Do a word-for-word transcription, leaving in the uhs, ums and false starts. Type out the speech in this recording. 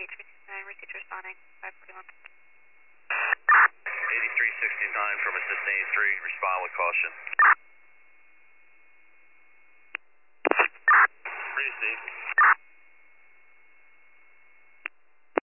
nine, received responding, five forty-one. eighty-three sixty-nine from assist eighty-three, respond with caution.